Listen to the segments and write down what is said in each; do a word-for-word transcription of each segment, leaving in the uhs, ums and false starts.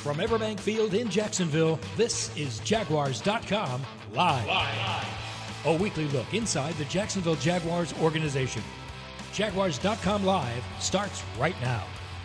From Everbank Field in Jacksonville, this is Jaguars dot com Live. Live. A weekly look inside the Jacksonville Jaguars organization. Jaguars dot com Live starts right now.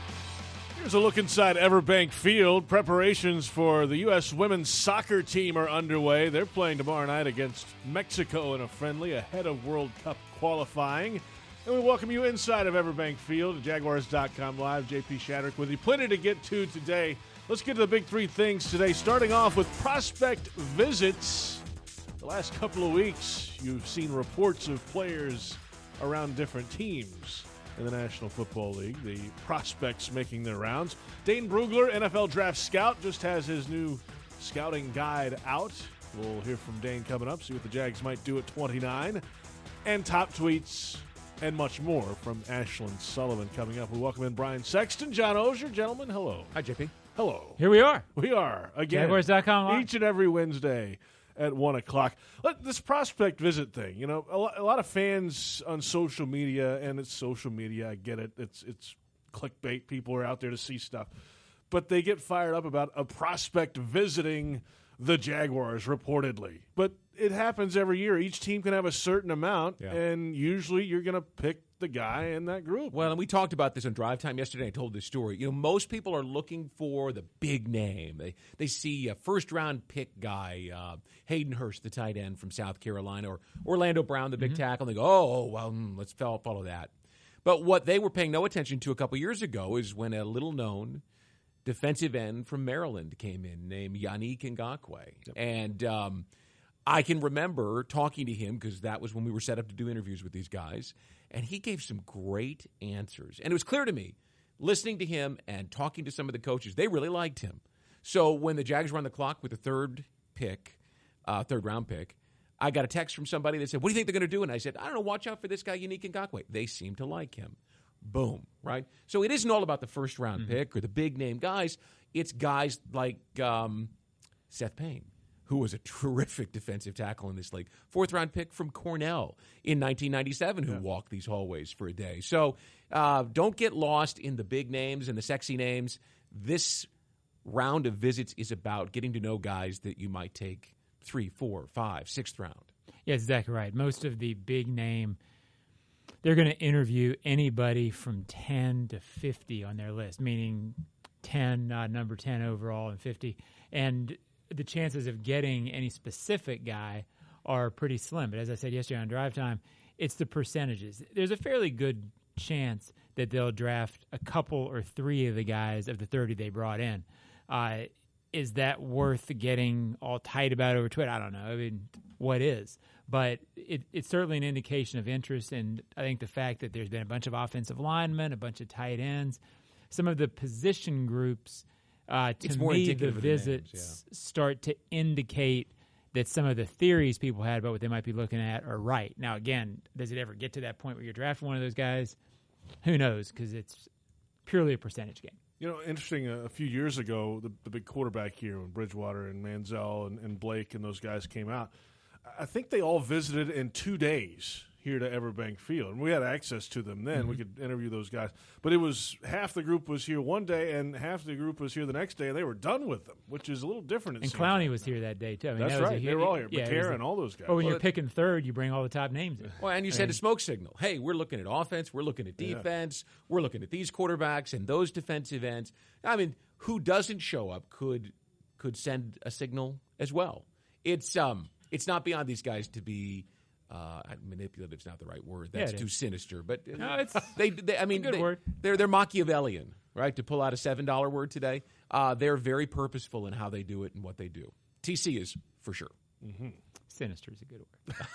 Here's a look inside Everbank Field. Preparations for the U S women's soccer team are underway. They're playing tomorrow night against Mexico in a friendly ahead of World Cup qualifying. And we welcome you inside of Everbank Field at Jaguars dot com Live. J P Shadrick with you. Plenty to get to today. Let's get to the big three things today, starting off with prospect visits. The last couple of weeks, you've seen reports of players around different teams in the National Football League, the prospects making their rounds. Dane Brugler, N F L Draft Scout, just has his new scouting guide out. We'll hear from Dane coming up, see what the Jags might do at twenty-nine. And top tweets and much more from Ashlyn Sullivan coming up. We welcome in Brian Sexton, John Oehser. Gentlemen, hello. Hi, J P. Hello. Here we are. We are, again. Jaguars dot com Live. Each and every Wednesday at one o'clock. Let, this prospect visit thing, you know, a lot, a lot of fans on social media, and it's social media, I get it. It's, it's clickbait. People are out there to see stuff. But they get fired up about a prospect visiting the Jaguars, reportedly. But it happens every year. Each team can have a certain amount, yeah. and usually you're going to pick the guy in that group. Well, and we talked about this on Drive Time yesterday. I told this story. You know, most people are looking for the big name. They they see a first-round pick guy, uh, Hayden Hurst, the tight end from South Carolina, or Orlando Brown, the big mm-hmm. tackle, and they go, oh, well, mm, let's follow, follow that. But what they were paying no attention to a couple years ago is when a little-known defensive end from Maryland came in named Yannick Ngakoue. Yep. And um, I can remember talking to him because that was when we were set up to do interviews with these guys, and he gave some great answers. And it was clear to me, listening to him and talking to some of the coaches, they really liked him. So when the Jags were on the clock with the third pick, uh, third-round pick, I got a text from somebody that said, what do you think they're going to do? And I said, I don't know, watch out for this guy, Yannick Ngakoue. They seem to like him. Boom, right? So it isn't all about the first-round mm-hmm. pick or the big-name guys. It's guys like um, Seth Payne, who was a terrific defensive tackle in this league. Fourth-round pick from Cornell in nineteen ninety-seven who yeah. walked these hallways for a day. So uh, don't get lost in the big names and the sexy names. This round of visits is about getting to know guys that you might take three, four, five, sixth round. Yeah, exactly right. Most of the big-name – they're going to interview anybody from ten to fifty on their list, meaning ten, uh, number ten overall, and fifty. And the chances of getting any specific guy are pretty slim. But as I said yesterday on Drive Time, it's the percentages. There's a fairly good chance that they'll draft a couple or three of the guys of the thirty they brought in. Uh, is that worth getting all tight about over Twitter? I don't know. I mean, what is? But it, it's certainly an indication of interest, and I think the fact that there's been a bunch of offensive linemen, a bunch of tight ends, some of the position groups, uh, to it's more me, the of visits the names, yeah. start to indicate that some of the theories people had about what they might be looking at are right. Now, again, does it ever get to that point where you're drafting one of those guys? Who knows, because it's purely a percentage game. You know, interesting, uh, a few years ago, the, the big quarterback here when Bridgewater and Manziel and, and Blake and those guys came out, I think they all visited in two days here to Everbank Field. And we had access to them then. Mm-hmm. We could interview those guys. But it was half the group was here one day and half the group was here the next day, and they were done with them, which is a little different. It and seems Clowney like was now. here that day, too. I mean, That's that was right. A, they were all here. Yeah, McCarron, all those guys. But when well, you're picking third, you bring all the top names in. Well, and you said a smoke signal. Hey, we're looking at offense. We're looking at defense. Yeah. We're looking at these quarterbacks and those defensive ends. I mean, who doesn't show up could could send a signal as well. It's um it's not beyond these guys to be uh, manipulative. Is not the right word. That's yeah, too sinister. But no, it's they, they. I mean, good they, word. They're they're Machiavellian, right? To pull out a seven dollar word today, uh, they're very purposeful in how they do it and what they do. T C is for sure. Mm-hmm. Sinister is a good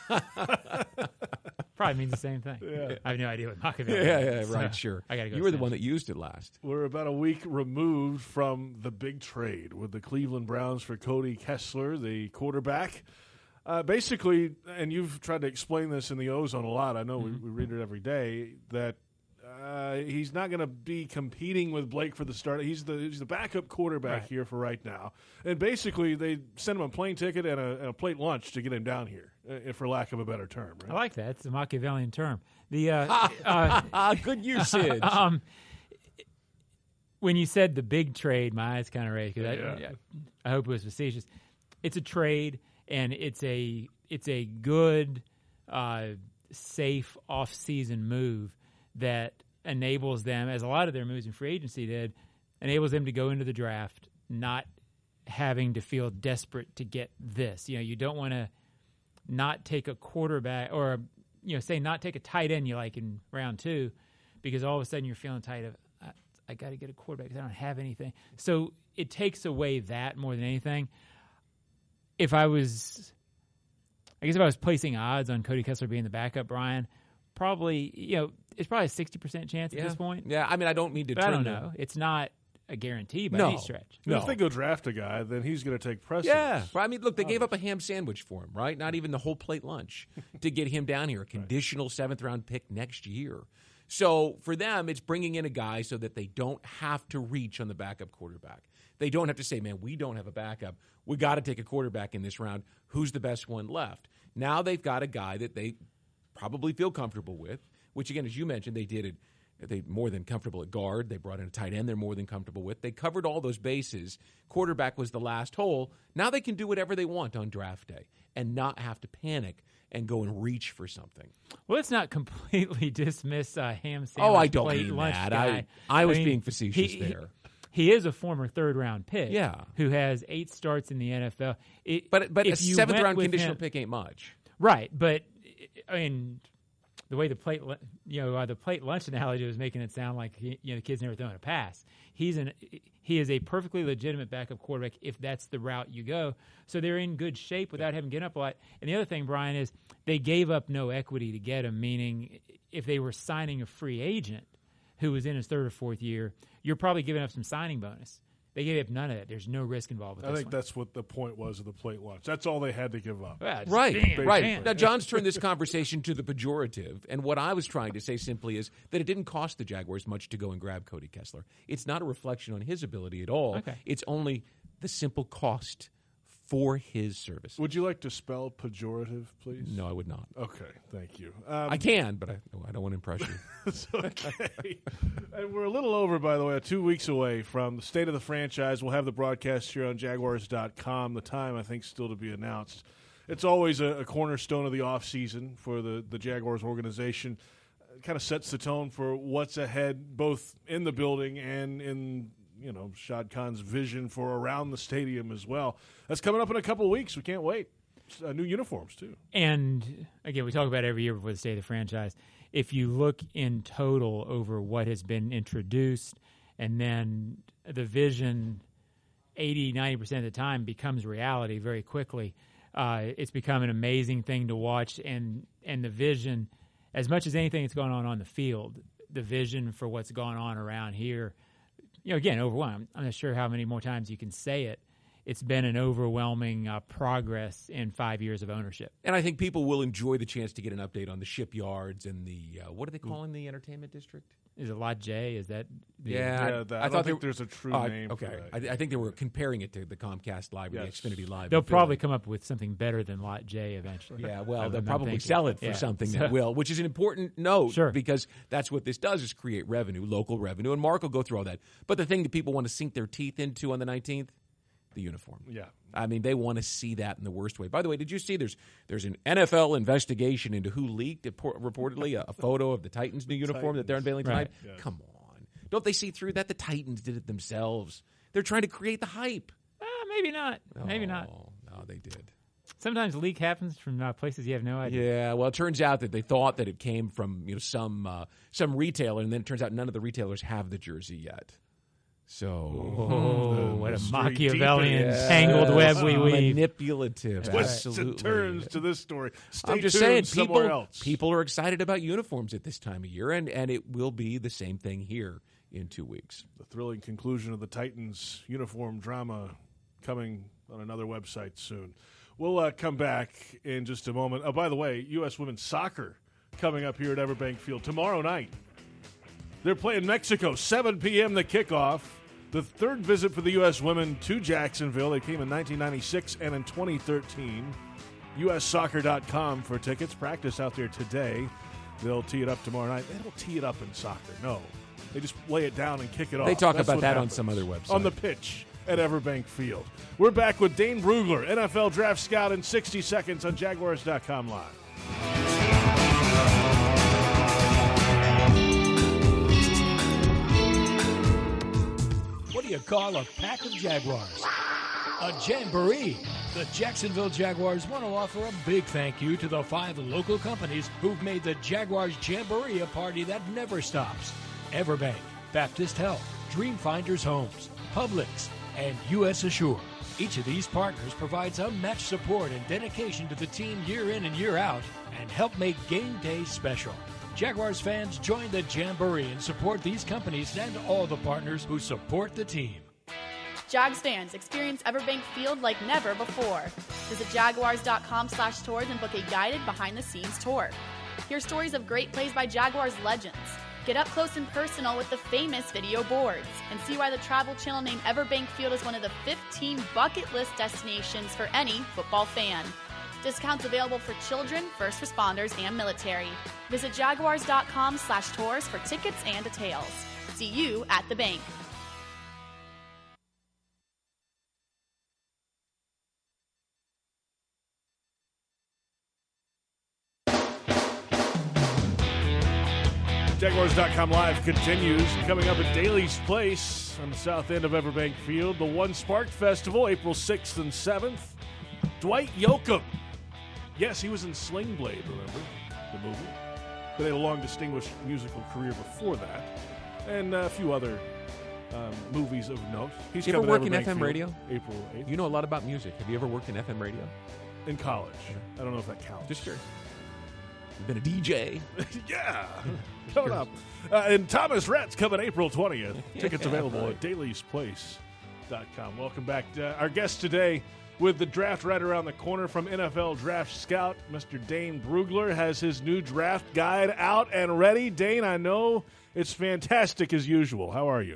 word. Probably means the same thing. Yeah. I have no idea what Machiavelli yeah, is. yeah, right, so sure. I gotta go you were the sinister. one that used it last. We're about a week removed from the big trade with the Cleveland Browns for Cody Kessler, the quarterback. Uh, basically, and you've tried to explain this in the Ozone a lot. I know mm-hmm. we, we read it every day, that uh, he's not going to be competing with Blake for the start. He's the he's the backup quarterback right. here for right now. And basically, they send him a plane ticket and a, and a plate lunch to get him down here, uh, for lack of a better term. Right? I like that. It's a Machiavellian term. The uh, uh, Good usage. um, when you said the big trade, my eyes kind of raised because Yeah. I, I hope it was facetious. It's a trade, and it's a it's a good, uh, safe off-season move that enables them, as a lot of their moves in free agency did, enables them to go into the draft not having to feel desperate to get this. You know, you don't want to not take a quarterback or, you know, say not take a tight end you like in round two because all of a sudden you're feeling tight of, I, I got to get a quarterback because I don't have anything. So it takes away that more than anything. If I was, I guess if I was placing odds on Cody Kessler being the backup, Brian, probably, you know, it's probably a sixty percent chance Yeah. at this point. Yeah, I mean, I don't mean to But I turn don't the- know. It's not a guarantee by No. any stretch. And If they go draft a guy, then he's going to take precedence. Yeah. Well, I mean, look, they gave up a ham sandwich for him, right? Not even the whole plate lunch to get him down here. A conditional seventh round pick next year. So for them, it's bringing in a guy so that they don't have to reach on the backup quarterback. They don't have to say, man, we don't have a backup. We got to take a quarterback in this round. Who's the best one left? Now they've got a guy that they probably feel comfortable with, which, again, as you mentioned, they did it. They more than comfortable at guard. They brought in a tight end they're more than comfortable with. They covered all those bases. Quarterback was the last hole. Now they can do whatever they want on draft day and not have to panic and go and reach for something. Well, let's not completely dismiss uh, ham sandwich Oh, I don't plate mean lunch that. guy. I, I was mean, being facetious he, there. He, he is a former third-round pick Yeah. who has eight starts in the N F L. It, But but a if you went seventh-round with conditional him- pick ain't much. Right, but, I mean, the way the plate, lu- you know, uh, the plate lunch analogy was making it sound like he, you know the kid's never thrown a pass. He's an he is a perfectly legitimate backup quarterback if that's the route you go. So they're in good shape without having given up a lot. And the other thing, Brian, is they gave up no equity to get him. Meaning, if they were signing a free agent who was in his third or fourth year, you're probably giving up some signing bonus. They gave up none of that. There's no risk involved with I this think one. that's what the point was of the plate lunch. That's all they had to give up. Well, just Right, bam, right. bam. Now, John's turned this conversation to the pejorative, and what I was trying to say simply is that it didn't cost the Jaguars much to go and grab Cody Kessler. It's not a reflection on his ability at all. Okay. It's only the simple cost for his service. Would you like to spell pejorative, please? No, I would not. Okay, thank you. Um, I can, but I, I don't want to impress you. It's okay. And we're a little over, by the way, two weeks away from the state of the franchise. We'll have the broadcast here on Jaguars dot com. The time, I think, still to be announced. It's always a, a cornerstone of the offseason for the, the Jaguars organization. It kind of sets the tone for what's ahead, both in the building and in, you know, Shad Khan's vision for around the stadium as well. That's coming up in a couple of weeks. We can't wait. Uh, new uniforms, too. And again, we talk about it every year before the state of the franchise. If you look in total over what has been introduced and then the vision eighty, ninety percent of the time becomes reality very quickly, uh, it's become an amazing thing to watch. And, and the vision, as much as anything that's going on on the field, the vision for what's going on around here, you know, again, overwhelming. I'm not sure how many more times you can say it. It's been an overwhelming uh, progress in five years of ownership. And I think people will enjoy the chance to get an update on the shipyards and the, uh, what are they calling the entertainment district? Is it Lot J? Is that the, Yeah, Yeah, that- I don't think there's a true uh, name for Okay, that. I, I think they were comparing it to the Comcast Live or Yes. the Xfinity Live. They'll in probably Philly. come up with something better than Lot J eventually. Yeah, well, I'm- they'll I'm probably thinking. sell it for Yeah. something So- that will, which is an important note Sure. because that's what this does is create revenue, local revenue, and Mark will go through all that. But the thing that people want to sink their teeth into on the nineteenth, the uniform. Yeah. I mean, they want to see that in the worst way. By the way, did you see there's there's an N F L investigation into who leaked it, reportedly a, a photo of the Titans' new uniform that they're unveiling tonight? Right. Yes. Come on. Don't they see through that? The Titans did it themselves. They're trying to create the hype. Ah, maybe not. Maybe not. Oh, no, they did. Sometimes leak happens from uh, places you have no idea. Yeah, well, it turns out that they thought that it came from you know some uh, some retailer, and then it turns out none of the retailers have the jersey yet. So, Oh, what a mystery Machiavellian deepens. tangled web we Uh, weave. manipulative. Twists and Absolutely. turns to this story. Stay I'm just tuned saying, somewhere people else. people are excited about uniforms at this time of year, and, and it will be the same thing here in two weeks. The thrilling conclusion of the Titans uniform drama coming on another website soon. We'll uh, come back in just a moment. Oh, by the way, U S women's soccer coming up here at Everbank Field tomorrow night. They're playing Mexico, seven p.m. the kickoff. The third visit for the U S women to Jacksonville. They came in nineteen ninety-six and in twenty thirteen. U S soccer dot com for tickets. Practice out there today. They'll tee it up tomorrow night. They don't tee it up in soccer, no. They just lay it down and kick it off. They talk That's about what that happens on some other website. On the pitch at Everbank Field. We're back with Dane Brugler, N F L Draft Scout, in sixty seconds on Jaguars dot com Live. What do you call a pack of Jaguars? A jamboree. The Jacksonville Jaguars want to offer a big thank you to the five local companies who've made the Jaguars Jamboree a party that never stops. Everbank, Baptist Health, Dreamfinders Homes, Publix, and U S Assure. Each of these partners provides unmatched support and dedication to the team year in and year out and help make game day special. Jaguars fans, join the Jamboree and support these companies and all the partners who support the team. Jags fans, experience Everbank Field like never before. Visit Jaguars dot com slash tours and book a guided behind-the-scenes tour. Hear stories of great plays by Jaguars legends. Get up close and personal with the famous video boards. And see why the Travel Channel named Everbank Field as one of the fifteen bucket list destinations for any football fan. Discounts available for children, first responders, and military. Visit Jaguars dot com slash tours for tickets and details. See you at the bank. Jaguars dot com Live continues. Coming up at Daly's Place on the south end of Everbank Field, the One Spark Festival, April sixth and seventh. Dwight Yoakam. Yes, he was in Sling Blade, remember? The movie. But he had a long, distinguished musical career before that. And a few other um, movies of note. He's you ever coming work to in Everbank F M Field radio? April eighth. You know a lot about music. Have you ever worked in F M radio? In college. I don't know if that counts. Just curious. You've been a D J. Yeah. Coming up. Uh, and Thomas Rhett's coming April twentieth. Tickets Yeah, available right. at Dailies Place dot com. Welcome back. Uh, our guest today, with the draft right around the corner from N F L Draft Scout, Mister Dane Brugler, has his new draft guide out and ready. Dane, I know it's fantastic as usual. How are you?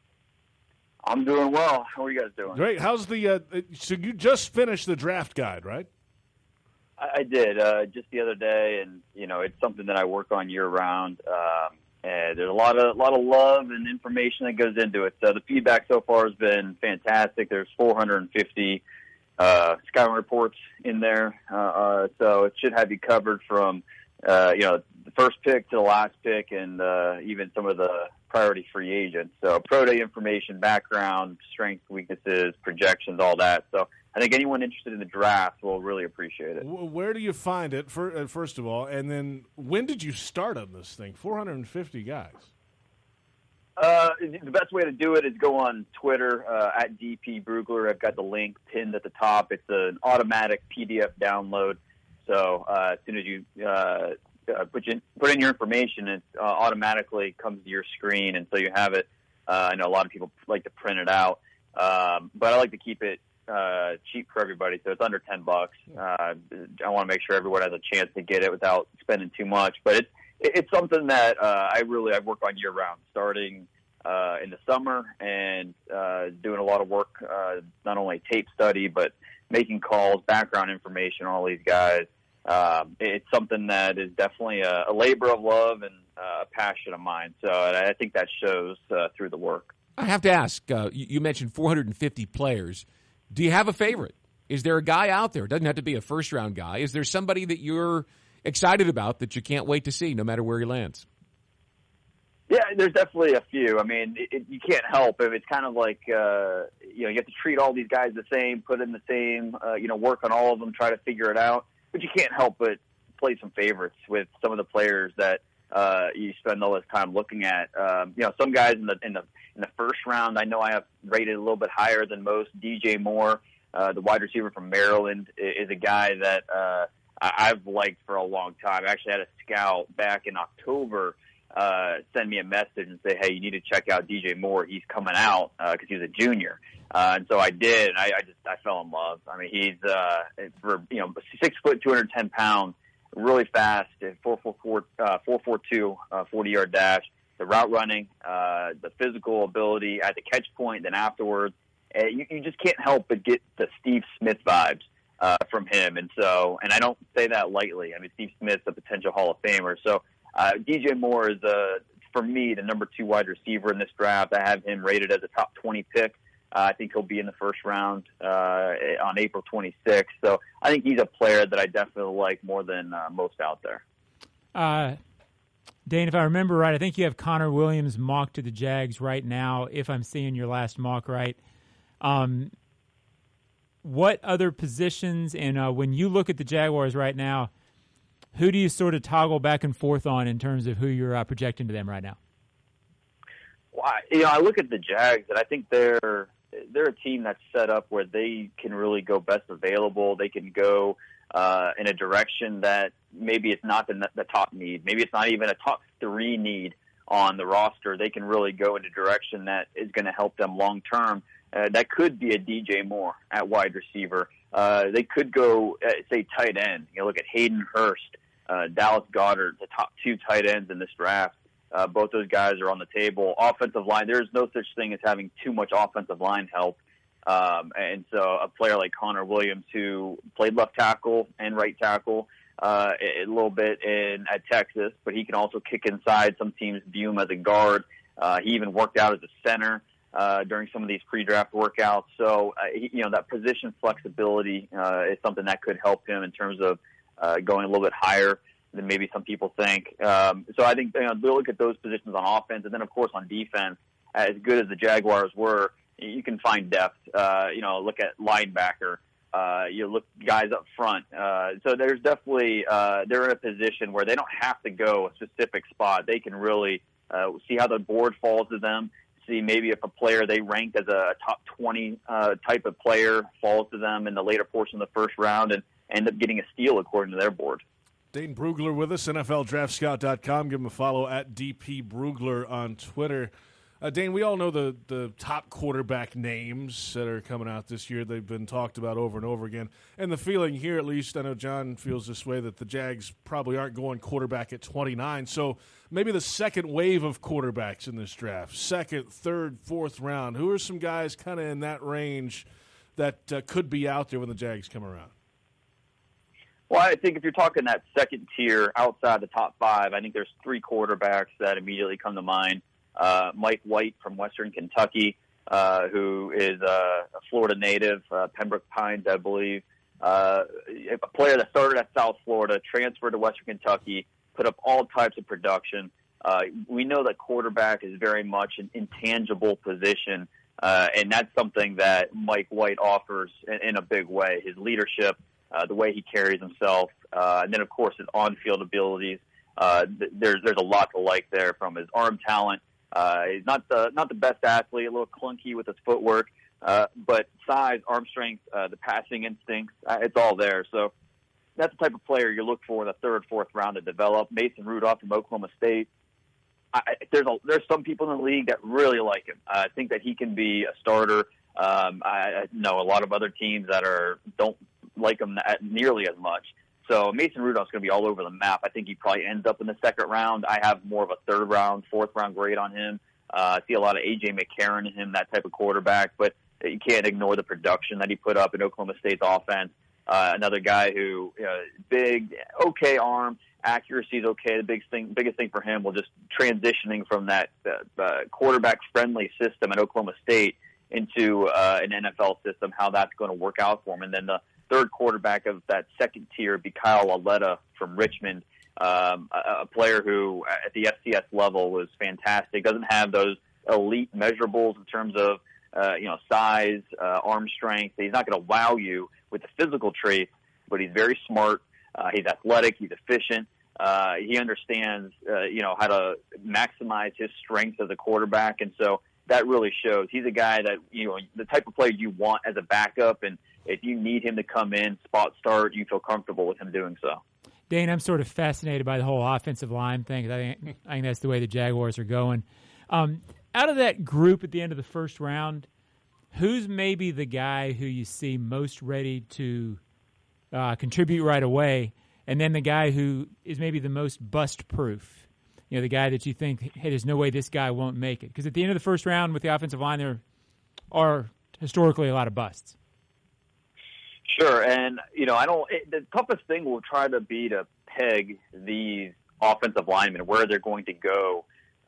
I'm doing well. How are you guys doing? Great. How's the uh, – so you just finished the draft guide, right? I, I did uh, just the other day, and, you know, it's something that I work on year-round. Um, and there's a lot of lot of love and information that goes into it. So the feedback so far has been fantastic. There's four hundred fifty uh, scouting reports in there. Uh, uh, so it should have you covered from, uh, you know, the first pick to the last pick, and uh, even some of the priority free agents. So pro day information, background, strengths, weaknesses, projections, all that. So I think anyone interested in the draft will really appreciate it. Where do you find it, for, uh, first of all? And then when did you start on this thing? four hundred fifty guys. Uh, the best way to do it is go on Twitter, uh, at D P Brugler. I've got the link pinned at the top. It's an automatic P D F download. So uh, as soon as you uh, uh, put, in, put in your information, it uh, automatically comes to your screen, and so you have it. Uh, I know a lot of people like to print it out, um, but I like to keep it uh, cheap for everybody, so it's under ten bucks. Uh, I want to make sure everyone has a chance to get it without spending too much, but it's it's something that uh, I really I work on year round, starting uh, in the summer and uh, doing a lot of work, uh, not only tape study but making calls, background information on all these guys. Um, it's something that is definitely a, a labor of love and uh, a passion of mine. So I think that shows uh, through the work. I have to ask, uh, you, you mentioned four hundred fifty players. Do you have a favorite? Is there a guy out there? It doesn't have to be a first-round guy. Is there somebody that you're excited about that you can't wait to see no matter where he lands? Yeah, there's definitely a few. I mean, it, it, you can't help it. It's kind of like, uh, you know, you have to treat all these guys the same, put in the same, uh, you know, work on all of them, try to figure it out. But you can't help but play some favorites with some of the players that uh, you spend all this time looking at. Um, you know, some guys in the in the in the first round, I know I have rated a little bit higher than most. D J Moore, uh, the wide receiver from Maryland, is a guy that uh, I've liked for a long time. I actually had a scout back in October uh, send me a message and say, hey, you need to check out D J Moore. He's coming out because uh, he was a junior. Uh, and so I did, and I, I just, I fell in love. I mean, he's, uh, for, you know, six foot, two hundred ten pounds, really fast, four four four, uh, four four two, uh, forty yard dash, the route running, uh, the physical ability at the catch point, then afterwards, uh, you, you just can't help but get the Steve Smith vibes, uh, from him. And so, and I don't say that lightly. I mean, Steve Smith's a potential Hall of Famer. So, uh, D J Moore is, uh, for me, the number two wide receiver in this draft. I have him rated as a top twenty pick. Uh, I think he'll be in the first round uh, on April twenty-sixth. So I think he's a player that I definitely like more than uh, most out there. Uh, Dane, if I remember right, I think you have Connor Williams mocked to the Jags right now, if I'm seeing your last mock right. Um, what other positions, and uh, when you look at the Jaguars right now, who do you sort of toggle back and forth on in terms of who you're uh, projecting to them right now? Well, I, you know, I look at the Jags, and I think they're they're a team that's set up where they can really go best available. They can go uh, in a direction that maybe it's not the, the top need. Maybe it's not even a top three need on the roster. They can really go in a direction that is going to help them long term. Uh, that could be a D J Moore at wide receiver. Uh, they could go, uh, say, tight end. You know, look at Hayden Hurst, uh, Dallas Goedert, the top two tight ends in this draft. Uh, both those guys are on the table. Offensive line, there's no such thing as having too much offensive line help. Um, and so a player like Connor Williams, who played left tackle and right tackle uh, a little bit in at Texas, but he can also kick inside. Some teams view him as a guard. Uh, he even worked out as a center uh, during some of these pre-draft workouts. So, uh, he, you know, that position flexibility uh, is something that could help him in terms of uh, going a little bit higher than maybe some people think. Um, so I think, you know, we'll look at those positions on offense. And then, of course, on defense, as good as the Jaguars were, you can find depth. Uh, you know, look at linebacker. Uh, you look guys up front. Uh, so there's definitely uh, they're in a position where they don't have to go a specific spot. They can really uh, see how the board falls to them, see maybe if a player they ranked as a top twenty uh, type of player falls to them in the later portion of the first round and end up getting a steal according to their board. Dane Brugler with us, N F L Draft Scout dot com. Give him a follow at D P Brugler on Twitter. Uh, Dane, we all know the, the top quarterback names that are coming out this year. They've been talked about over and over again. And the feeling here, at least, I know John feels this way, that the Jags probably aren't going quarterback at twenty-nine. So maybe the second wave of quarterbacks in this draft, second, third, fourth round. Who are some guys kind of in that range that uh, could be out there when the Jags come around? Well, I think if you're talking that second tier outside the top five, I think there's three quarterbacks that immediately come to mind. Uh, Mike White from Western Kentucky, uh, who is uh, a Florida native, uh, Pembroke Pines, I believe. Uh, a player that started at South Florida, transferred to Western Kentucky, put up all types of production. Uh, we know that quarterback is very much an intangible position, uh, and that's something that Mike White offers in, in a big way. His leadership, uh, the way he carries himself, uh, and then, of course, his on-field abilities. Uh, th- there's there's a lot to like there, from his arm talent. Uh, he's not the not the best athlete, a little clunky with his footwork, uh, but size, arm strength, uh, the passing instincts, uh, it's all there. So that's the type of player you look for in the third, fourth round to develop. Mason Rudolph from Oklahoma State. I, there's a, there's some people in the league that really like him. I think that he can be a starter. Um, I, I know a lot of other teams that are don't like him at nearly as much. So Mason Rudolph's going to be all over the map. I think he probably ends up in the second round. I have more of a third round, fourth round grade on him. Uh, I see a lot of A J McCarron in him, that type of quarterback, but you can't ignore the production that he put up in Oklahoma State's offense. Uh, another guy who, you know, big, okay arm, accuracy is okay. The big thing, biggest thing for him will just transitioning from that uh, uh, quarterback-friendly system at Oklahoma State into uh, an N F L system, how that's going to work out for him. And then the third quarterback of that second tier would be Kyle Lauletta from Richmond, um, a, a player who at the F C S level was fantastic. Doesn't have those elite measurables in terms of uh, you know size, uh, arm strength. He's not going to wow you with the physical traits, but he's very smart. Uh, he's athletic. He's efficient. Uh, he understands uh, you know how to maximize his strength as a quarterback, and so that really shows. He's a guy that, you know, the type of player you want as a backup, and if you need him to come in, spot start, you feel comfortable with him doing so. Dane, I'm sort of fascinated by the whole offensive line thing, because I think, I think that's the way the Jaguars are going. Um, out of that group at the end of the first round, who's maybe the guy who you see most ready to uh, contribute right away, and then the guy who is maybe the most bust-proof? You know, the guy that you think, hey, there's no way this guy won't make it. Because at the end of the first round with the offensive line, there are historically a lot of busts. Sure, and, you know, I don't it, the toughest thing will try to be to peg these offensive linemen, where they're going to go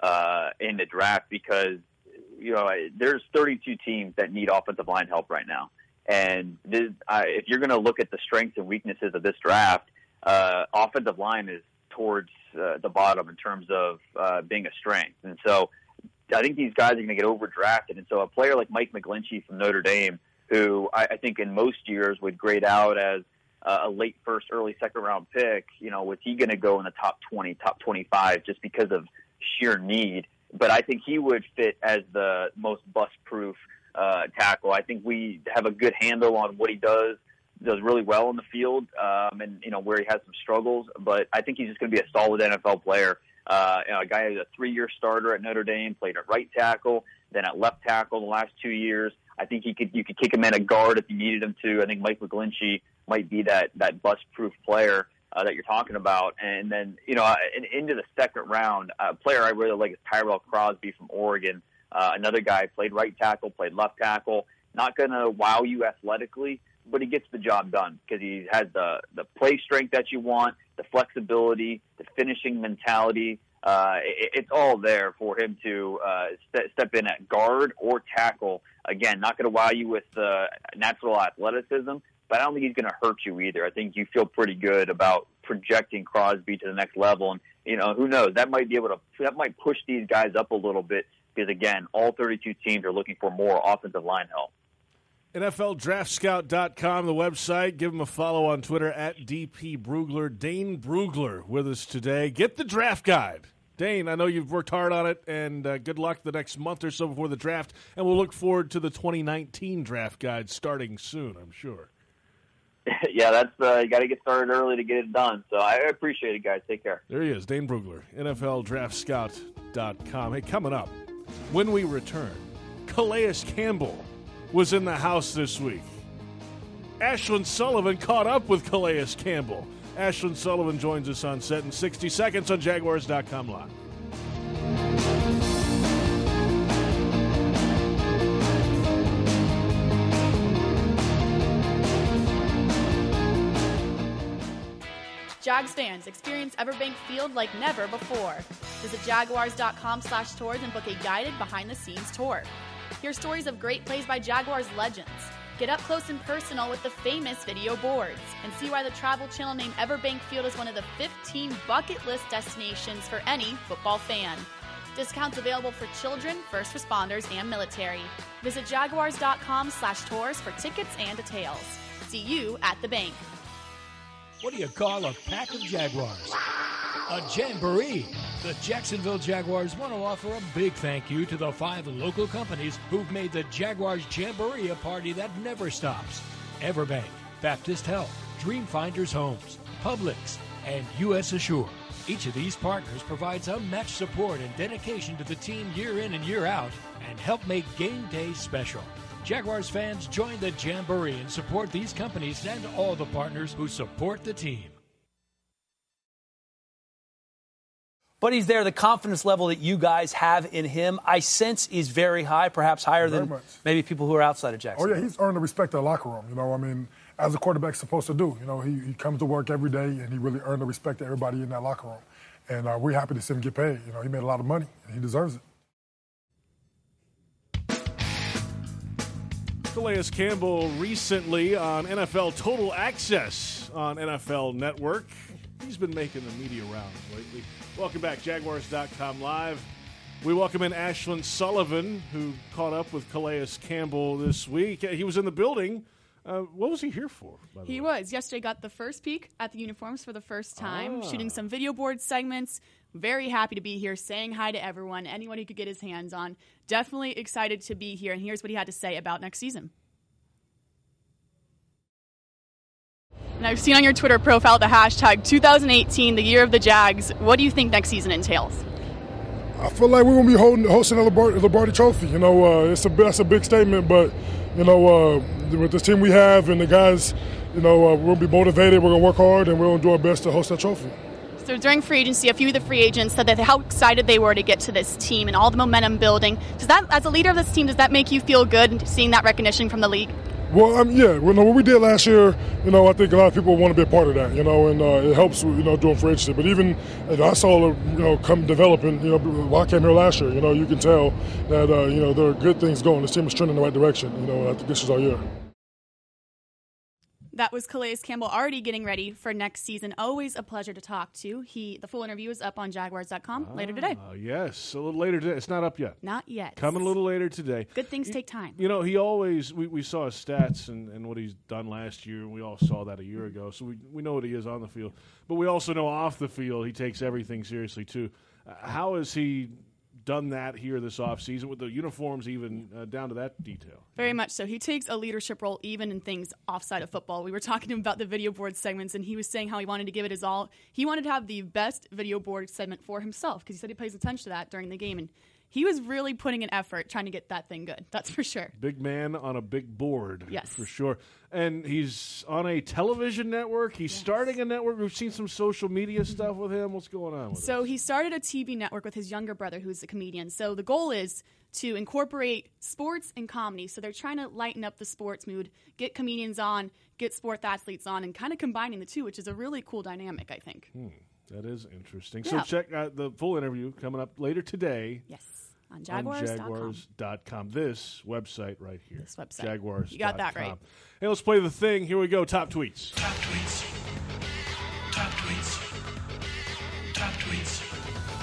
uh, in the draft because, you know, there's thirty-two teams that need offensive line help right now. And this, uh, if you're going to look at the strengths and weaknesses of this draft, uh, offensive line is towards uh, the bottom in terms of uh, being a strength. And so I think these guys are going to get overdrafted. And so a player like Mike McGlinchey from Notre Dame, who I, I think in most years would grade out as uh, a late first, early second round pick, you know, was he going to go in the top twenty, top twenty-five just because of sheer need? But I think he would fit as the most bust-proof uh, tackle. I think we have a good handle on what he does, does really well in the field, um, and, you know, where he has some struggles. But I think he's just going to be a solid N F L player. Uh, you know, a guy who's a three-year starter at Notre Dame, played at right tackle, then at left tackle the last two years. I think he could you could kick him in a guard if you needed him to. I think Mike McGlinchey might be that, that bust-proof player Uh, that you're talking about. And then, you know, in, into the second round, a player I really like is Tyrell Crosby from Oregon. Uh, another guy, played right tackle, played left tackle. Not going to wow you athletically, but he gets the job done because he has the, the play strength that you want, the flexibility, the finishing mentality. Uh, it, it's all there for him to uh, st- step in at guard or tackle. Again, not going to wow you with uh, natural athleticism, but I don't think he's going to hurt you either. I think you feel pretty good about projecting Crosby to the next level. And, you know, who knows? That might be able to, that might push these guys up a little bit because, again, all thirty-two teams are looking for more offensive line help. N F L Draft Scout dot com, the website. Give him a follow on Twitter at D P Brugler. Dane Brugler with us today. Get the draft guide. Dane, I know you've worked hard on it, and uh, good luck the next month or so before the draft. And we'll look forward to the twenty nineteen draft guide starting soon, I'm sure. Yeah, that's uh, you got to get started early to get it done. So I appreciate it, guys. Take care. There he is, Dane Brugler, N F L Draft Scout dot com. Hey, coming up, when we return, Calais Campbell was in the house this week. Ashlyn Sullivan caught up with Calais Campbell. Ashlyn Sullivan joins us on set in sixty seconds on Jaguars dot com Live. Jags fans, experience Everbank Field like never before. Visit Jaguars dot com slash tours and book a guided behind-the-scenes tour. Hear stories of great plays by Jaguars legends. Get up close and personal with the famous video boards. And see why the Travel Channel named Everbank Field as one of the fifteen bucket list destinations for any football fan. Discounts available for children, first responders, and military. Visit Jaguars dot com slash tours for tickets and details. See you at the bank. What do you call a pack of Jaguars? A jamboree. The Jacksonville Jaguars want to offer a big thank you to the five local companies who've made the Jaguars Jamboree a party that never stops. Everbank, Baptist Health, Dreamfinders Homes, Publix, and U S Assure. Each of these partners provides unmatched support and dedication to the team year in and year out and help make game day special. Jaguars fans, join the Jamboree and support these companies and all the partners who support the team. But he's there. The confidence level that you guys have in him, I sense, is very high, perhaps higher very than much. Maybe people who are outside of Oh, Jacksonville. yeah, he's earned the respect of the locker room. You know, I mean, as a quarterback's supposed to do. You know, he, he comes to work every day, and he really earned the respect of everybody in that locker room. And uh, we're happy to see him get paid. You know, he made a lot of money, and he deserves it. Calais Campbell recently on N F L Total Access on N F L Network. He's been making the media rounds lately. Welcome back, Jaguars dot com Live. We welcome in Ashlyn Sullivan, who caught up with Calais Campbell this week. He was in the building. Uh, what was he here for, by the He way? was. Yesterday got the first peek at the uniforms for the first time, Ah. shooting some video board segments. Very happy to be here, saying hi to everyone, anyone he could get his hands on. Definitely excited to be here, and here's what he had to say about next season. And I've seen on your Twitter profile the hashtag two thousand eighteen, the year of the Jags. What do you think next season entails? I feel like we're going to be holding, hosting a Lombardi, Lombardi Trophy. You know, uh, it's a, that's a big statement, but, you know, uh, with this team we have and the guys, you know, uh, we're going to be motivated, we're going to work hard, and we're going to do our best to host that trophy. So during free agency, a few of the free agents said that how excited they were to get to this team and all the momentum building. Does that, as a leader of this team, does that make you feel good seeing that recognition from the league? Well, um, yeah, well, no, what we did last year, you know, I think a lot of people want to be a part of that, you know, and uh, it helps, you know, doing free agency. But even you know, I saw, you know, come developing, you know, while I came here last year, you know, you can tell that, uh, you know, there are good things going. This team is trending in the right direction, you know, and I think this is our year. That was Calais Campbell already getting ready for next season. Always a pleasure to talk to. He, the full interview is up on Jaguars dot com ah, later today. Yes, a little later today. It's not up yet. Not yet. Coming a little later today. Good things you, take time. You know, he always, we, we saw his stats and, and what he's done last year. We all saw that a year ago. So we, we know what he is on the field. But we also know off the field he takes everything seriously, too. Uh, how has he done that here this offseason with the uniforms even uh, down to that detail? Very much so. He takes a leadership role even in things offside of football. We were talking to him about the video board segments, and he was saying how he wanted to give it his all. He wanted to have the best video board segment for himself because he said he pays attention to that during the game, and he was really putting an effort trying to get that thing good. That's for sure. Big man on a big board. Yes. For sure. And he's on a television network. He's yes. starting a network. We've seen some social media stuff with him. What's going on with So this? he started a T V network with his younger brother, who's a comedian. So the goal is to incorporate sports and comedy. So they're trying to lighten up the sports mood, get comedians on, get sports athletes on, and kind of combining the two, which is a really cool dynamic, I think. Hmm. That is interesting. Yeah. So check out the full interview coming up later today. Yes. On Jaguars dot com. On Jaguars dot com. This website right here. This website. Jaguars dot com. You got that right. Hey, let's play the thing. Here we go. Top tweets. Top tweets. Top tweets. Top tweets.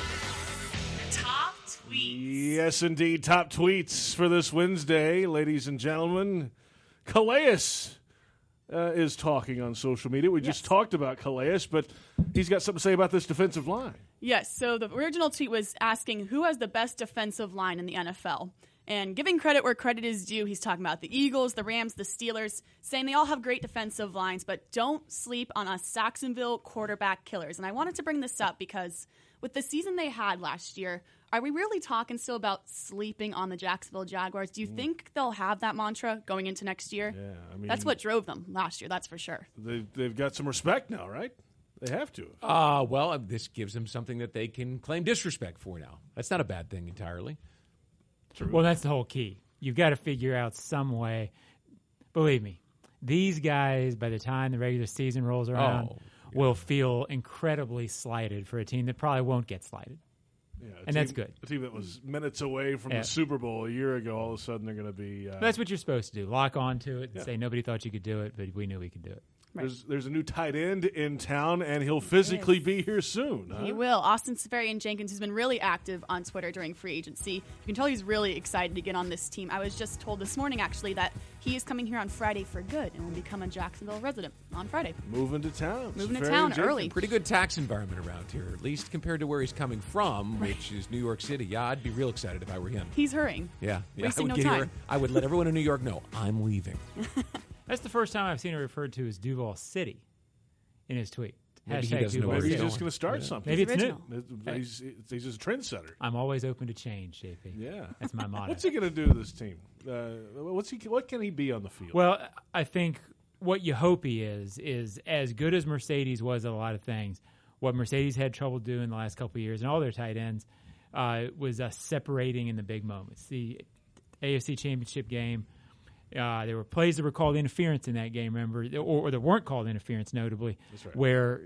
Top tweets. Yes, indeed. Top tweets for this Wednesday, ladies and gentlemen. Calais uh, is talking on social media. We yes. just talked about Calais, but he's got something to say about this defensive line. Yes, so the original tweet was asking who has the best defensive line in the N F L. And giving credit where credit is due, he's talking about the Eagles, the Rams, the Steelers, saying they all have great defensive lines, but don't sleep on us Jacksonville quarterback killers. And I wanted to bring this up because with the season they had last year, are we really talking still about sleeping on the Jacksonville Jaguars? Do you mm. think they'll have that mantra going into next year? Yeah, I mean, that's what drove them last year, that's for sure. They've, they've got some respect now, right? They have to. Uh, well, this gives them something that they can claim disrespect for now. That's not a bad thing entirely. True. Well, that's the whole key. You've got to figure out some way. Believe me, these guys, by the time the regular season rolls around, oh, yeah. will feel incredibly slighted for a team that probably won't get slighted. Yeah, and team, that's good. A team that was minutes away from yeah. the Super Bowl a year ago, all of a sudden they're going to be... Uh, that's what you're supposed to do. Lock on to it and yeah. say nobody thought you could do it, but we knew we could do it. Right. There's, there's a new tight end in town, and he'll physically be here soon. Huh? He will. Austin Seferian-Jenkins has been really active on Twitter during free agency. You can tell he's really excited to get on this team. I was just told this morning, actually, that he is coming here on Friday for good and will become a Jacksonville resident on Friday. Moving to town. Moving to town early. Pretty good tax environment around here, at least compared to where he's coming from, right. which is New York City. Yeah, I'd be real excited if I were him. He's hurrying. Yeah. yeah Wasting I would no get time. Here, I would let everyone in New York know I'm leaving. That's the first time I've seen it referred to as Duval City in his tweet. Maybe Hashtag he doesn't know Duval where Maybe he's he's City. just going to start Yeah. something. Maybe it's original. new. He's, he's just a trendsetter. I'm always open to change, J P. Yeah. That's my motto. What's he going to do to this team? Uh, what's he? What can he be on the field? Well, I think what you hope he is is as good as Mercedes was at a lot of things. What Mercedes had trouble doing the last couple of years, and all their tight ends, uh, was uh, separating in the big moments. The A F C Championship game, uh, there were plays that were called interference in that game, remember, or, or that weren't called interference, notably, That's right. where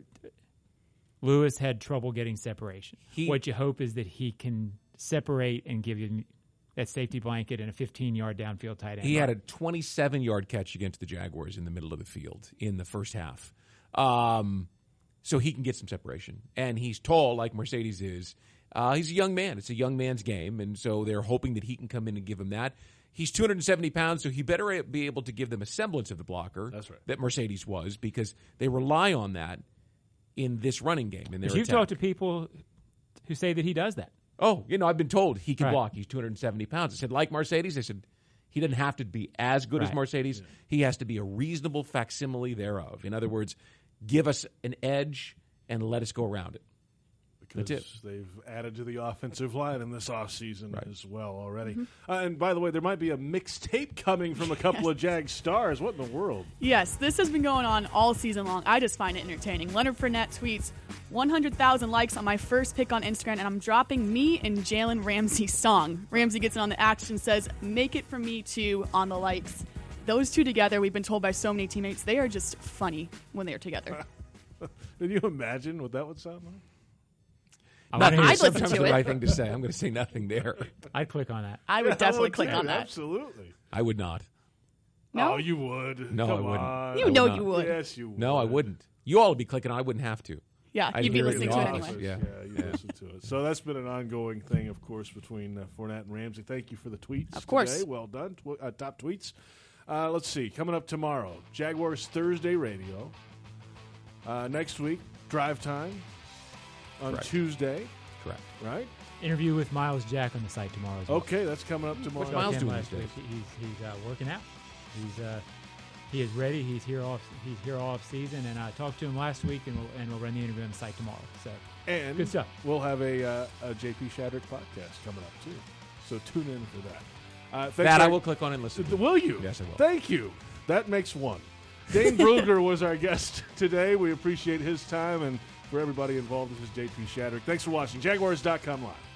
Lewis had trouble getting separation. He, what you hope is that he can separate and give you that safety blanket and a fifteen-yard downfield tight end. He had a twenty-seven-yard catch against the Jaguars in the middle of the field in the first half. Um, so he can get some separation. And he's tall like Mercedes is. Uh, he's a young man. It's a young man's game, and so they're hoping that he can come in and give him that. He's two hundred seventy pounds, so he better be able to give them a semblance of the blocker That's right. that Mercedes was, because they rely on that in this running game. In their But you've attack. talked to people who say that he does that. Oh, you know, I've been told he can Right. block. He's two hundred seventy pounds. I said, like Mercedes, I said, he doesn't have to be as good as Right. Mercedes. Yeah. He has to be a reasonable facsimile thereof. In other words, give us an edge and let us go around it. Because That's it. they've added to the offensive line in this offseason Right. as well already. Mm-hmm. Uh, and by the way, there might be a mixtape coming from a couple of Jag stars. What in the world? Yes, this has been going on all season long. I just find it entertaining. Leonard Fournette tweets, one hundred thousand likes on my first pick on Instagram, and I'm dropping me and Jalen Ramsey's song. Ramsey gets in on the action, says, make it for me too on the likes. those two together, we've been told by so many teammates, they are just funny when they are together. Can you imagine what that would sound like? Nothing. I'd listen Sometimes to the it. right thing to say. I'm going to say nothing there. I'd click on that. I would Yeah, definitely would click too. on that. Absolutely. I would not. No? Oh, you would. No, I Come wouldn't. on. You I would know not. you would. Yes, you would. No, I wouldn't. You all would be clicking. I wouldn't have to. Yeah, I'd you'd be hear listening in to the it office. anyway. Yeah. Yeah, you listen to it. So that's been an ongoing thing, of course, between uh, Fournette and Ramsey. Thank you for the tweets. Of course. Today. Well done. Tw- uh, top tweets. Uh, let's see. Coming up tomorrow, Jaguars Thursday radio. Uh, next week, drive time on Correct. Tuesday. Correct. Right? Interview with Miles Jack on the site tomorrow as well. Okay, that's coming up tomorrow. What's Talked Miles to him doing last these week. He's he's uh, working out. He's uh, he is ready. He's here off. He's here all off season, and I talked to him last week, and we'll and we'll run the interview on the site tomorrow. So And good stuff. we'll have a, uh, a J P Shadrick podcast coming up, too. So tune in for that. Uh, thanks That I very- will click on and listen to. Will you? Yes, I will. Thank you. That makes one. Dane Brugger was our guest today. We appreciate his time, and for everybody involved, this is J P Shadrick. Thanks for watching. Jaguars dot com Live.